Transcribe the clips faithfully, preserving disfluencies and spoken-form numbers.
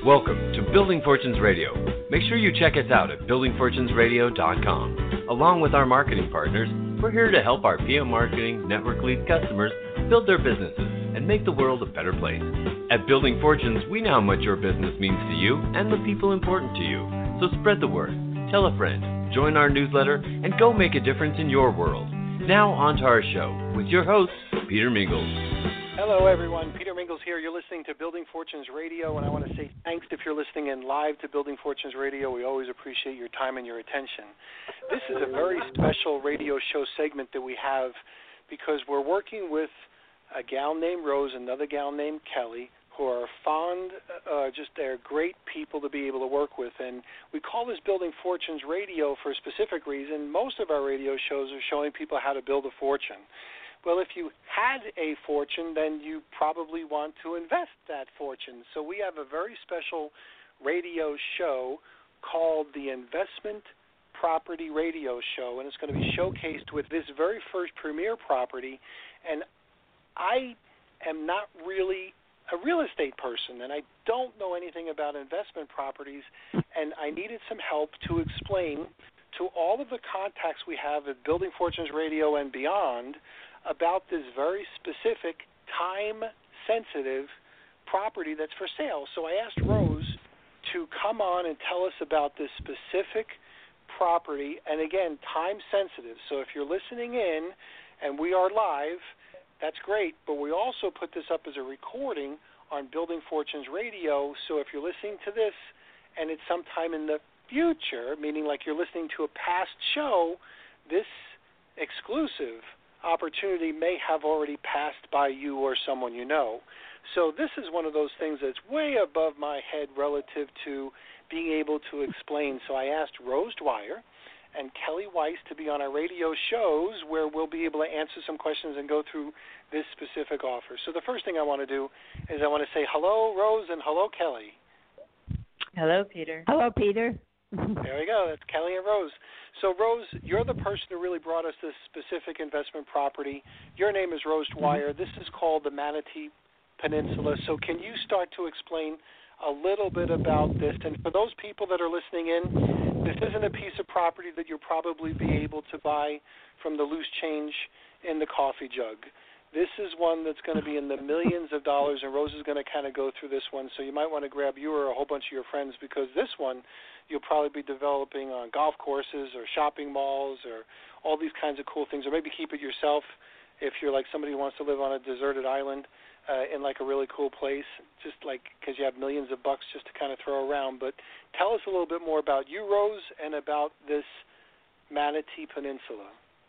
Welcome to Building Fortunes Radio. Make sure you check us out at building fortunes radio dot com. Along with our marketing partners, we're here to help our P M Marketing Network Lead customers build their businesses and make the world a better place. At Building Fortunes, we know how much your business means to you and the people important to you. So spread the word, tell a friend, join our newsletter, and go make a difference in your world. Now on to our show with your host, Peter Mingles. Hello, everyone. Peter Mingles here. You're listening to Building Fortunes Radio, and I want to say thanks if you're listening in live to Building Fortunes Radio. We always appreciate your time and your attention. This is a very special radio show segment that we have because we're working with a gal named Rose, another gal named Kelly, who are fond, uh, just they're great people to be able to work with. And we call this Building Fortunes Radio for a specific reason. Most of our radio shows are showing people how to build a fortune. Well, if you had a fortune, then you probably want to invest that fortune. So we have a very special radio show called the Investment Property Radio Show, and it's going to be showcased with this very first premier property. And I am not really a real estate person, and I don't know anything about investment properties, and I needed some help to explain to all of the contacts we have at Building Fortunes Radio and beyond about this very specific, time-sensitive property that's for sale. So I asked Rose to come on and tell us about this specific property, and again, time-sensitive. So if you're listening in and we are live, that's great, but we also put this up as a recording on Building Fortunes Radio, so if you're listening to this and it's sometime in the future, meaning like you're listening to a past show, this exclusive opportunity may have already passed by you or someone you know. So this is one of those things that's way above my head relative to being able to explain. So I asked Rose Dwyer and Kelly Weiss to be on our radio shows where we'll be able to answer some questions and go through this specific offer. So the first thing I want to do is I want to say hello, Rose, and hello, Kelly. Hello, Peter. Hello, Peter. There we go. That's Kelly and Rose. So, Rose, you're the person who really brought us this specific investment property. Your name is Rose Dwyer. This is called the Manatee Peninsula. So can you start to explain a little bit about this? And for those people that are listening in, this isn't a piece of property that you'll probably be able to buy from the loose change in the coffee jug. This is one that's going to be in the millions of dollars, and Rose is going to kind of go through this one. So you might want to grab you or a whole bunch of your friends because this one you'll probably be developing on golf courses or shopping malls or all these kinds of cool things, or maybe keep it yourself if you're like somebody who wants to live on a deserted island uh, in like a really cool place, just like because you have millions of bucks just to kind of throw around. But tell us a little bit more about you, Rose, and about this Manatee Peninsula.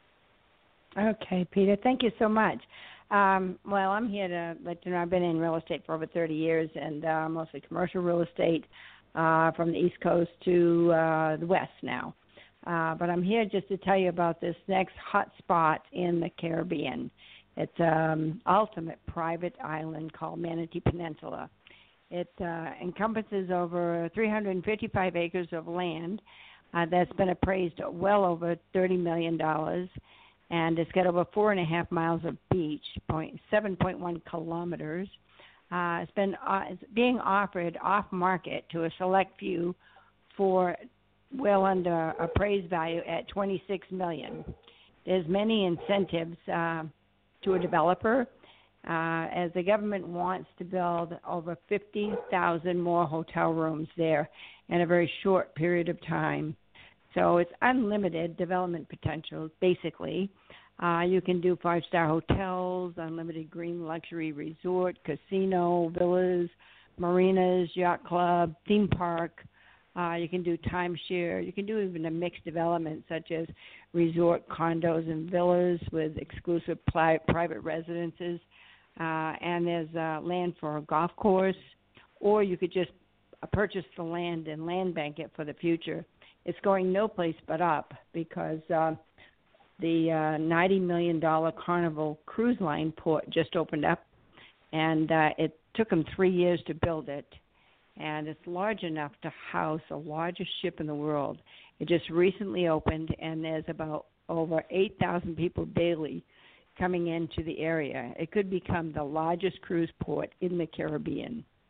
Okay, Peter, thank you so much. Um, well, I'm here to let you know I've been in real estate for over thirty years, and uh, mostly commercial real estate uh, from the East Coast to uh, the West now. Uh, but I'm here just to tell you about this next hot spot in the Caribbean. It's an um, ultimate private island called Manatee Peninsula. It uh, encompasses over three hundred fifty-five acres of land uh, that's been appraised at well over thirty million dollars. And it's got over four and a half miles of beach, point seven point one kilometers. Uh, it's been uh, it's being offered off market to a select few for well under appraised value at twenty-six million dollars. There's many incentives uh, to a developer, uh, as the government wants to build over fifty thousand more hotel rooms there in a very short period of time. So it's unlimited development potential, basically. Uh, you can do five-star hotels, unlimited green luxury resort, casino, villas, marinas, yacht club, theme park. Uh, you can do timeshare. You can do even a mixed development such as resort condos and villas with exclusive pli- private residences. Uh, and there's uh, land for a golf course. Or you could just uh, purchase the land and land bank it for the future. It's going no place but up because uh, the uh, ninety million dollars Carnival Cruise Line port just opened up, and uh, it took them three years to build it. And it's large enough to house the largest ship in the world. It just recently opened, and there's about over eight thousand people daily coming into the area. It could become the largest cruise port in the Caribbean.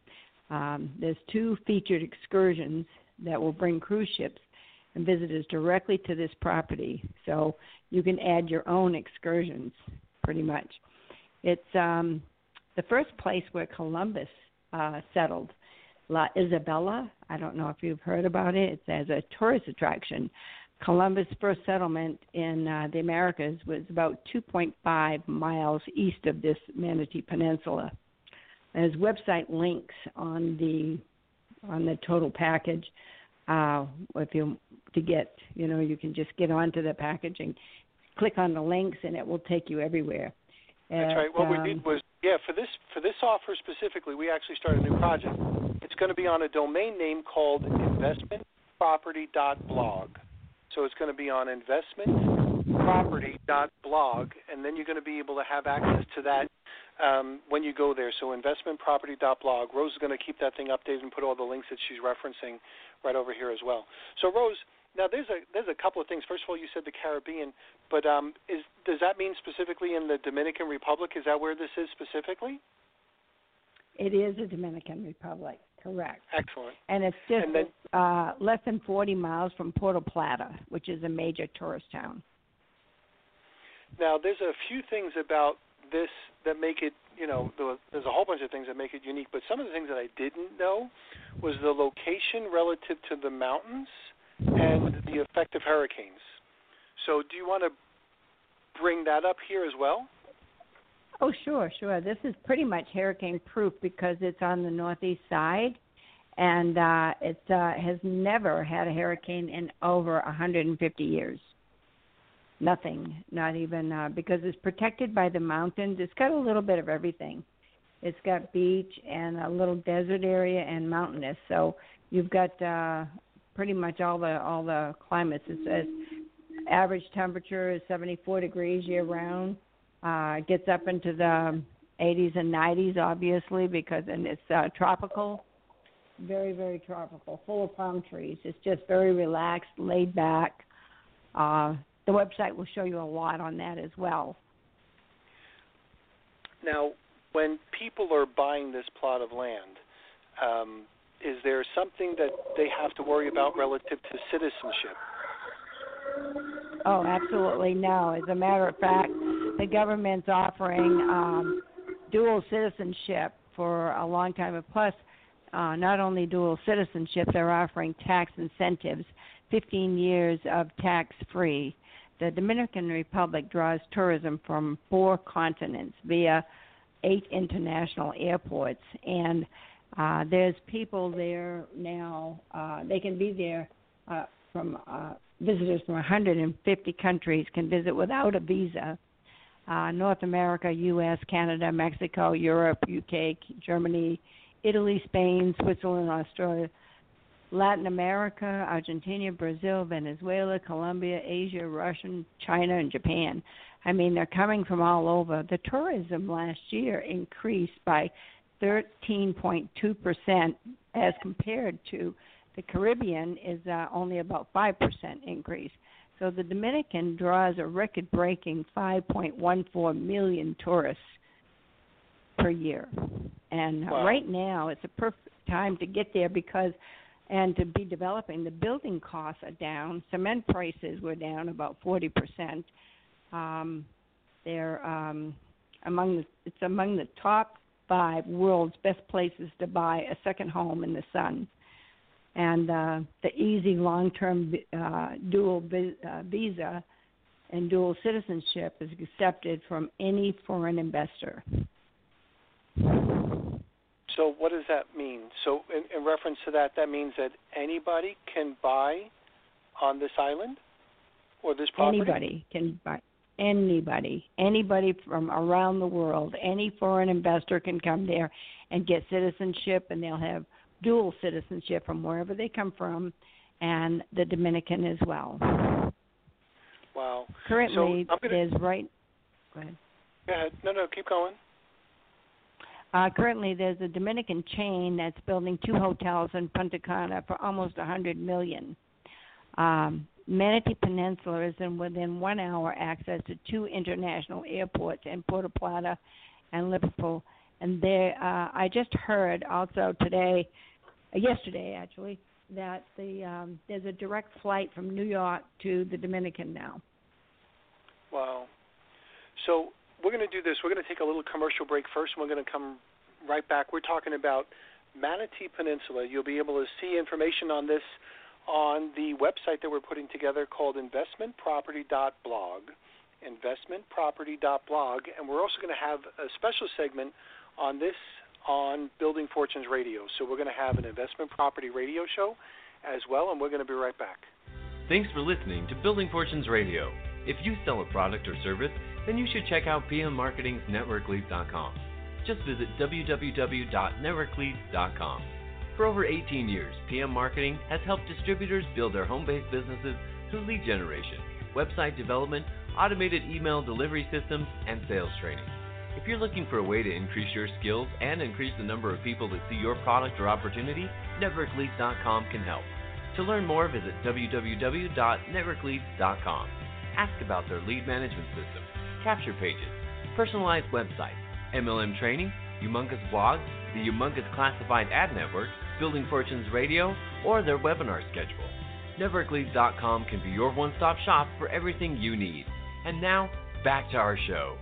Um, there's two featured excursions that will bring cruise ships and visitors directly to this property. So you can add your own excursions, pretty much. It's um, the first place where Columbus uh, settled, La Isabela. I don't know if you've heard about it. It's as a tourist attraction. Columbus' first settlement in uh, the Americas was about two point five miles east of this Manatee Peninsula. There's website links on the on the total package. Uh, if you to get, you know, you can just get onto the package and click on the links, and it will take you everywhere. That's At, right. What um, we did was, yeah, for this for this offer specifically, we actually started a new project. It's going to be on a domain name called investment property dot blog. So it's going to be on investment property dot blog, and then you're going to be able to have access to that um, when you go there. So investment property dot blog. Rose is going to keep that thing updated and put all the links that she's referencing right over here as well. So Rose, now there's a there's a couple of things. First of all, you said the Caribbean, but um, is does that mean specifically in the Dominican Republic? Is that where this is specifically? It is the Dominican Republic, correct. Excellent. And it's just and then, uh, less than forty miles from Puerto Plata, which is a major tourist town. Now, there's a few things about this that make it, you know, there's a whole bunch of things that make it unique, but some of the things that I didn't know was the location relative to the mountains and the effect of hurricanes. So do you want to bring that up here as well? Oh, sure, sure. This is pretty much hurricane-proof because it's on the northeast side, and uh, it uh, has never had a hurricane in over one hundred fifty years. Nothing, not even, uh, because it's protected by the mountains. It's got a little bit of everything. It's got beach and a little desert area and mountainous. So you've got uh, pretty much all the all the climates. It says average temperature is seventy-four degrees year-round. Uh, it gets up into the eighties and nineties, obviously, because and it's uh, tropical, very, very tropical, full of palm trees. It's just very relaxed, laid back. Uh, the website will show you a lot on that as well. Now, when people are buying this plot of land, um, is there something that they have to worry about relative to citizenship? Oh, absolutely no. As a matter of fact, the government's offering um, dual citizenship for a long time. And plus, uh, not only dual citizenship, they're offering tax incentives, fifteen years of tax-free. The Dominican Republic draws tourism from four continents via eight international airports. And uh, there's people there now. Uh, they can be there uh, from uh, visitors from one hundred fifty countries can visit without a visa. Uh, North America, U S, Canada, Mexico, Europe, U K, Germany, Italy, Spain, Switzerland, Australia, Latin America, Argentina, Brazil, Venezuela, Colombia, Asia, Russia, China, and Japan. I mean, they're coming from all over. The tourism last year increased by thirteen point two percent as compared to the Caribbean is uh, only about five percent increase. So the Dominican draws a record-breaking five point one four million tourists per year. And wow. right now it's a perfect time to get there because and to be developing. The building costs are down. Cement prices were down about forty percent. Um, they're um, among the, it's among the top five world's best places to buy a second home in the sun. And uh, the easy long-term uh, dual vi- uh, visa and dual citizenship is accepted from any foreign investor. So what does that mean? So in, in reference to that, that means that anybody can buy on this island or this property? Anybody can buy. Anybody. Anybody from around the world. Any foreign investor can come there and get citizenship, and they'll have dual citizenship from wherever they come from, and the Dominican as well. Wow. Currently, so gonna, there's right. Go ahead. Go ahead. No, no, keep going. Uh, currently, there's a Dominican chain that's building two hotels in Punta Cana for almost one hundred million dollars. Um, Manatee Peninsula is in within one hour access to two international airports in Puerto Plata and Liverpool, And there, uh, I just heard also today, uh, yesterday actually, that the um, there's a direct flight from New York to the Dominican now. Wow. So we're going to do this. We're going to take a little commercial break first, and we're going to come right back. We're talking about Manatee Peninsula. You'll be able to see information on this on the website that we're putting together called investment property dot blog, investment property dot blog, and we're also going to have a special segment on this on Building Fortunes Radio. So we're going to have an investment property radio show as well, and we're going to be right back. Thanks for listening to Building Fortunes Radio. If you sell a product or service, then you should check out P M Marketing's network leads dot com. Just visit w w w dot network leads dot com. For over eighteen years, P M Marketing has helped distributors build their home-based businesses through lead generation, website development, automated email delivery systems, and sales training. If you're looking for a way to increase your skills and increase the number of people that see your product or opportunity, network leads dot com can help. To learn more, visit w w w dot network leads dot com. Ask about their lead management system, capture pages, personalized websites, M L M training, humongous blogs, the humongous classified ad network, Building Fortunes Radio, or their webinar schedule. network leads dot com can be your one-stop shop for everything you need. And now, back to our show.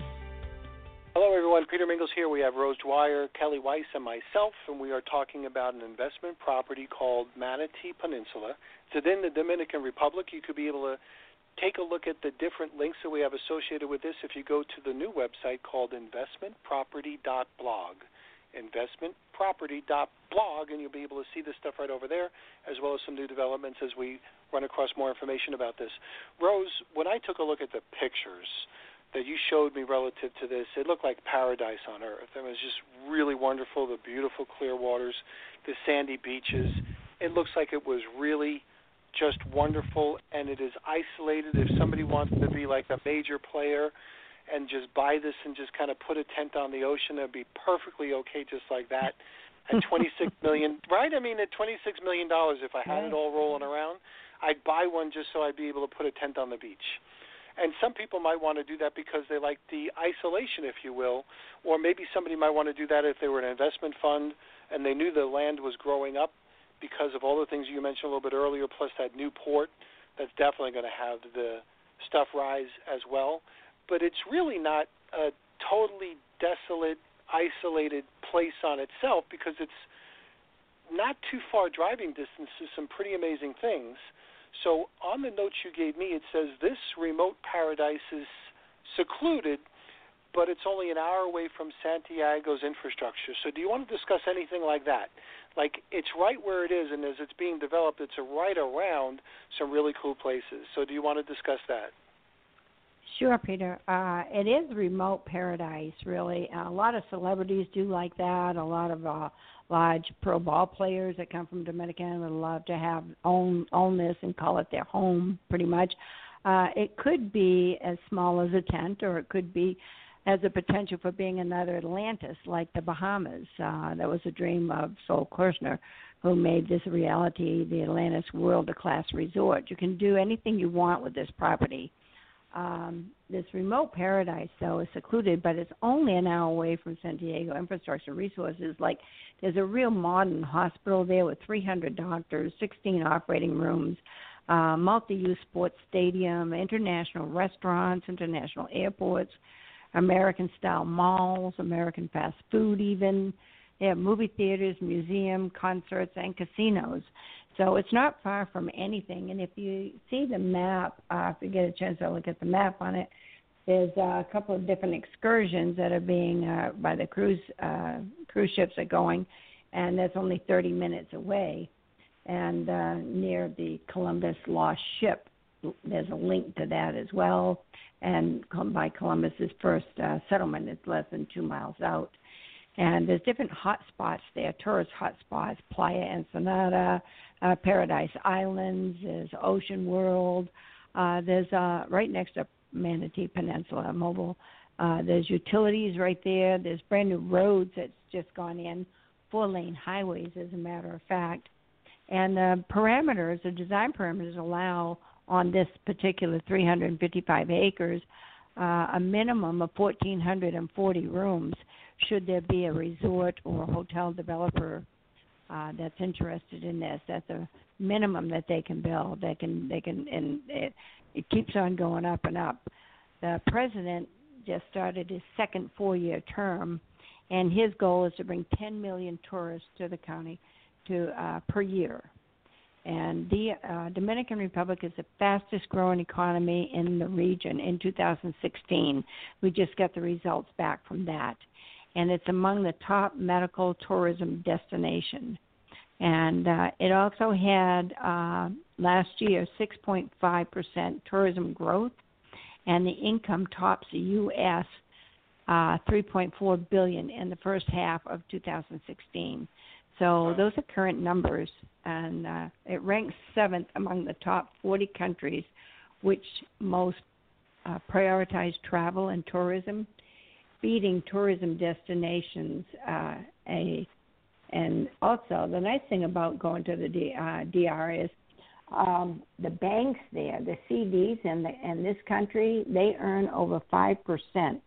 Hello, everyone. Peter Mingles here. We have Rose Dwyer, Kelly Weiss, and myself, and we are talking about an investment property called Manatee Peninsula. It's in the Dominican Republic. You could be able to take a look at the different links that we have associated with this if you go to the new website called investment property dot blog. investment property dot blog, and you'll be able to see this stuff right over there, as well as some new developments as we run across more information about this. Rose, when I took a look at the pictures that you showed me relative to this, it looked like paradise on earth. It was just really wonderful, the beautiful clear waters, the sandy beaches. It looks like it was really just wonderful, and it is isolated. If somebody wants to be like a major player and just buy this and just kind of put a tent on the ocean, it'd be perfectly okay just like that. At twenty-six million dollars, right? I mean, at twenty-six million dollars, if I had it all rolling around, I'd buy one just so I'd be able to put a tent on the beach. And some people might want to do that because they like the isolation, if you will, or maybe somebody might want to do that if they were an investment fund and they knew the land was growing up because of all the things you mentioned a little bit earlier, plus that new port that's definitely going to have the stuff rise as well. But it's really not a totally desolate, isolated place on itself because it's not too far driving distance to some pretty amazing things. So on the notes you gave me, it says this remote paradise is secluded, but it's only an hour away from Santiago's infrastructure. So do you want to discuss anything like that? Like, it's right where it is, and as it's being developed, it's right around some really cool places. So do you want to discuss that? Sure, Peter. Uh, it is remote paradise, really. Uh, a lot of celebrities do like that. A lot of uh, large pro ball players that come from Dominican would love to have own own this and call it their home, pretty much. Uh, it could be as small as a tent, or it could be as a potential for being another Atlantis, like the Bahamas. Uh, that was a dream of Sol Kirshner, who made this reality, the Atlantis world-class resort. You can do anything you want with this property. Um, this remote paradise, though, is secluded, but it's only an hour away from Santiago infrastructure resources. Like, there's a real modern hospital there with three hundred doctors, sixteen operating rooms, uh, multi-use sports stadium, international restaurants, international airports, American-style malls, American fast food even. They have movie theaters, museum, concerts, and casinos. So it's not far from anything. And if you see the map, uh, if you get a chance to look at the map on it, there's uh, a couple of different excursions that are being, uh, by the cruise uh, cruise ships are going, and that's only thirty minutes away. And uh, near the Columbus Lost Ship, there's a link to that as well. And by Columbus's first uh, settlement, it's less than two miles out. And there's different hot spots there, tourist hot spots, Playa Ensenada, uh, Paradise Islands, there's Ocean World. Uh, there's uh, right next to Manatee Peninsula, Mobile. Uh, there's utilities right there. There's brand new roads that's just gone in, four-lane highways, as a matter of fact. And the parameters, the design parameters allow on this particular three hundred fifty-five acres uh, a minimum of one thousand four hundred forty rooms should there be a resort or hotel developer uh, that's interested in this. That's a minimum that they can build. They can, they can, and it, it keeps on going up and up. The president just started his second four-year term, and his goal is to bring ten million tourists to the county to uh, per year. And the uh, Dominican Republic is the fastest-growing economy in the region in two thousand sixteen. We just got the results back from that. And it's among the top medical tourism destinations. And uh, it also had, uh, last year, six point five percent tourism growth, and the income tops the U S uh, three point four billion dollars in the first half of two thousand sixteen. So those are current numbers, and uh, it ranks seventh among the top forty countries which most uh, prioritize travel and tourism, beating tourism destinations. Uh, a and also the nice thing about going to the D, uh, D R is um, the banks there, the C Ds in, the, in this country, they earn over five percent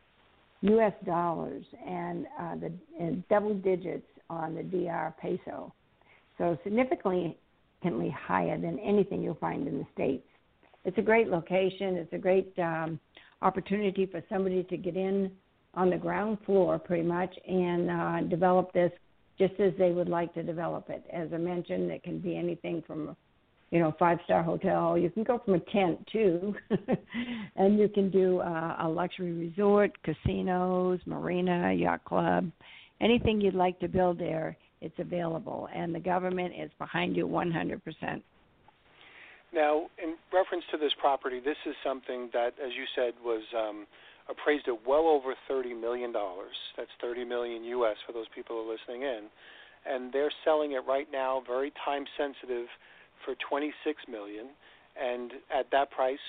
U S dollars, and uh, the and double digits on the D R peso. So significantly higher than anything you'll find in the States. It's a great location. It's a great um, opportunity for somebody to get in on the ground floor pretty much and uh, develop this just as they would like to develop it. As I mentioned, it can be anything from, you know, five-star hotel. You can go from a tent, too, and you can do uh, a luxury resort, casinos, marina, yacht club, anything you'd like to build there, it's available, and the government is behind you one hundred percent. Now, in reference to this property, this is something that, as you said, was um, appraised at well over thirty million dollars. That's thirty million dollars U S for those people who are listening in. And they're selling it right now, very time-sensitive, for twenty-six million dollars. And at that price,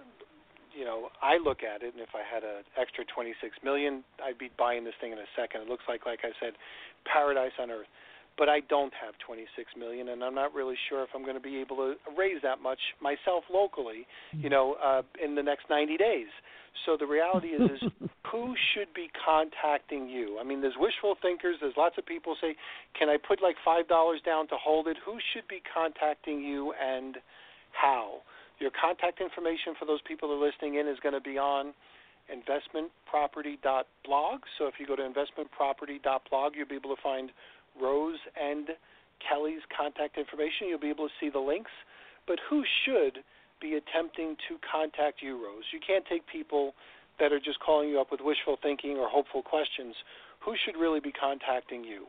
you know, I look at it, and if I had an extra twenty-six million dollars, I'd be buying this thing in a second. It looks like, like I said, paradise on earth. But I don't have twenty-six million dollars, and I'm not really sure if I'm going to be able to raise that much myself locally, you know, uh, in the next ninety days. So the reality is, is who should be contacting you? I mean, there's wishful thinkers. There's lots of people say, can I put like five dollars down to hold it? Who should be contacting you and how? Your contact information for those people that are listening in is going to be on investment property dot blog. So if you go to investment property dot blog, you'll be able to find Rose and Kelly's contact information. You'll be able to see the links. But who should be attempting to contact you, Rose? You can't take people that are just calling you up with wishful thinking or hopeful questions. Who should really be contacting you?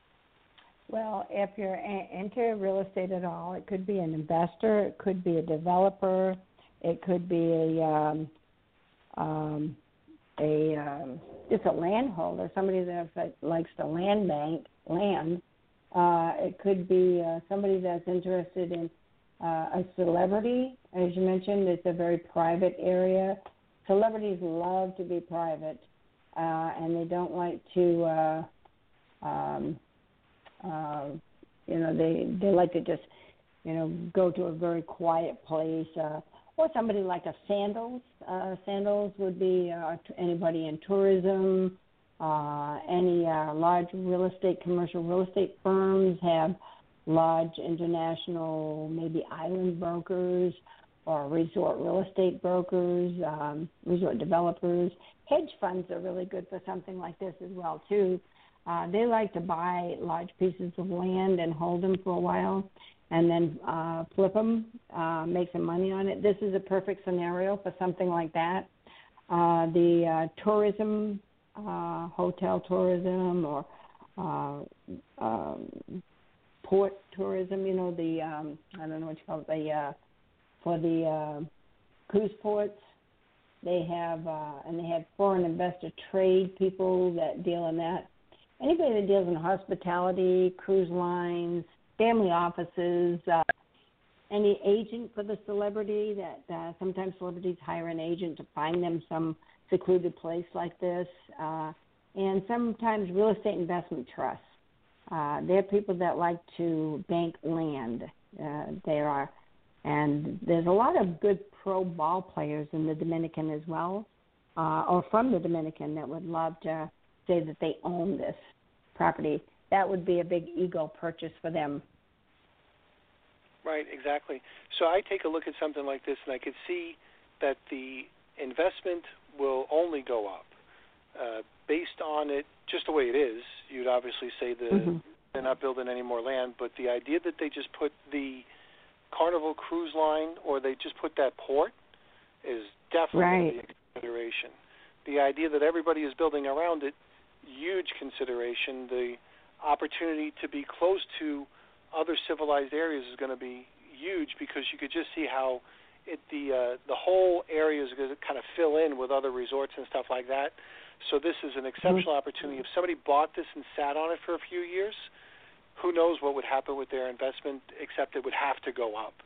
Well, if you're into real estate at all, it could be an investor, it could be a developer, it could be a um, um, a um, just a landholder, somebody that likes the land bank land. Uh, it could be uh, somebody that's interested in uh, a celebrity. As you mentioned, it's a very private area. Celebrities love to be private, uh, and they don't like to. Uh, um, Uh, you know, they, they like to just, you know, go to a very quiet place. Uh, or somebody like a Sandals. Uh, Sandals would be uh, anybody in tourism. Uh, any uh, large real estate, commercial real estate firms have large international, maybe island brokers or resort real estate brokers, um, resort developers. Hedge funds are really good for something like this as well, too. Uh, they like to buy large pieces of land and hold them for a while and then uh, flip them, uh, make some money on it. This is a perfect scenario for something like that. Uh, the uh, tourism, uh, hotel tourism or uh, um, port tourism, you know, the, um, I don't know what you call it, the, uh, for the uh, cruise ports. They have, uh, and they have foreign investor trade people that deal in that. Anybody that deals in hospitality, cruise lines, family offices, uh, any agent for the celebrity that uh, sometimes celebrities hire an agent to find them some secluded place like this, uh, and sometimes real estate investment trusts. Uh, they're people that like to bank land. Uh, there are, and there's a lot of good pro ball players in the Dominican as well. uh, or from the Dominican that would love to say that they own this property. That would be a big ego purchase for them. Right, exactly. So I take a look at something like this, and I could see that the investment will only go up. Uh, based on it, just the way it is, you'd obviously say that mm-hmm. they're not building any more land, but the idea that they just put the Carnival Cruise Line or they just put that port is definitely right. a consideration. The idea that everybody is building around it, huge consideration. The opportunity to be close to other civilized areas is going to be huge because you could just see how it, the uh, the whole area is going to kind of fill in with other resorts and stuff like that. So this is an exceptional mm-hmm. opportunity. If somebody bought this and sat on it for a few years, who knows what would happen with their investment, except it would have to go up.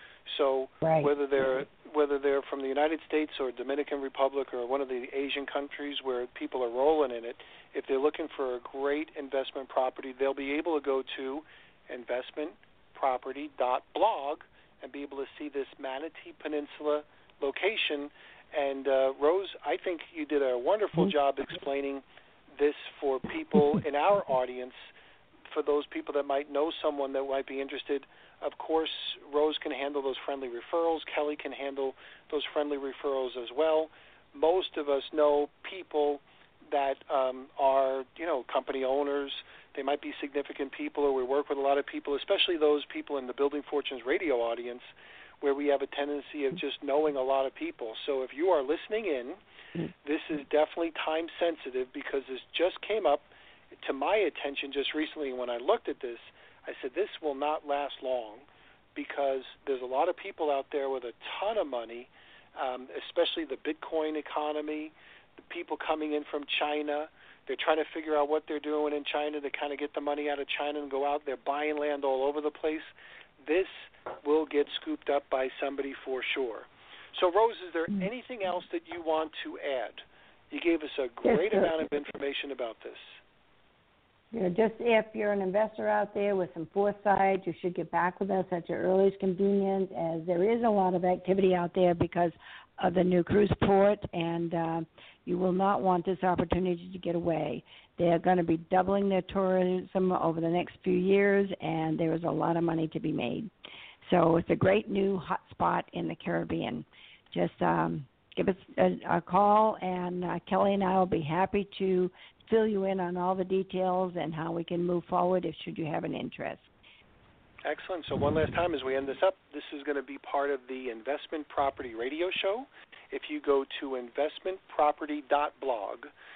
So right. whether they're whether they're from the United States or Dominican Republic or one of the Asian countries where people are rolling in it, if they're looking for a great investment property, they'll be able to go to investment property dot blog and be able to see this Manatee Peninsula location. And uh, Rose, I think you did a wonderful mm-hmm. job explaining this for people in our audience, for those people that might know someone that might be interested. Of course, Rose can handle those friendly referrals. Kelly can handle those friendly referrals as well. Most of us know people that um, are, you know, company owners. They might be significant people, or we work with a lot of people, especially those people in the Building Fortunes radio audience, where we have a tendency of just knowing a lot of people. So if you are listening in, this is definitely time sensitive because this just came up to my attention just recently. When I looked at this, I said this will not last long because there's a lot of people out there with a ton of money, um, especially the Bitcoin economy, the people coming in from China. They're trying to figure out what they're doing in China to kind of get the money out of China and go out. They're buying land all over the place. This will get scooped up by somebody for sure. So, Rose, is there anything else that you want to add? You gave us a great yes, amount of information about this. You know, just if you're an investor out there with some foresight, you should get back with us at your earliest convenience, as there is a lot of activity out there because of the new cruise port, and uh, you will not want this opportunity to get away. They are going to be doubling their tourism over the next few years, and there is a lot of money to be made. So it's a great new hot spot in the Caribbean. Just um, give us a, a call, and uh, Kelly and I will be happy to fill you in on all the details and how we can move forward if should you have an interest. Excellent. So one last time as we end this up, this is going to be part of the Investment Property Radio Show. If you go to investment property dot blog,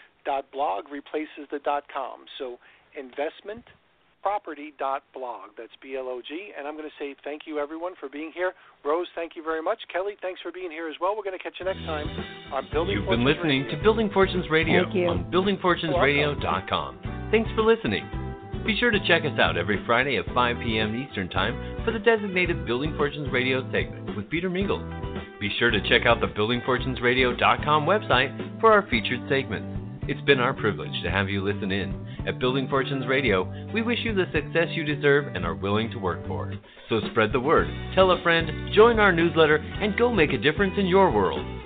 .blog replaces the .com. So investment property dot blog. That's B L O G. And I'm going to say thank you, everyone, for being here. Rose, thank you very much. Kelly, thanks for being here as well. We're going to catch you next time on Building You've Fortunes been listening Radio. to Building Fortunes Radio Thank you. on building fortunes radio dot com. Thanks for listening. Be sure to check us out every Friday at five p.m. Eastern Time for the designated Building Fortunes Radio segment with Peter Mingles. Be sure to check out the building fortunes radio dot com website for our featured segments. It's been our privilege to have you listen in. At Building Fortunes Radio, we wish you the success you deserve and are willing to work for. So spread the word, tell a friend, join our newsletter, and go make a difference in your world.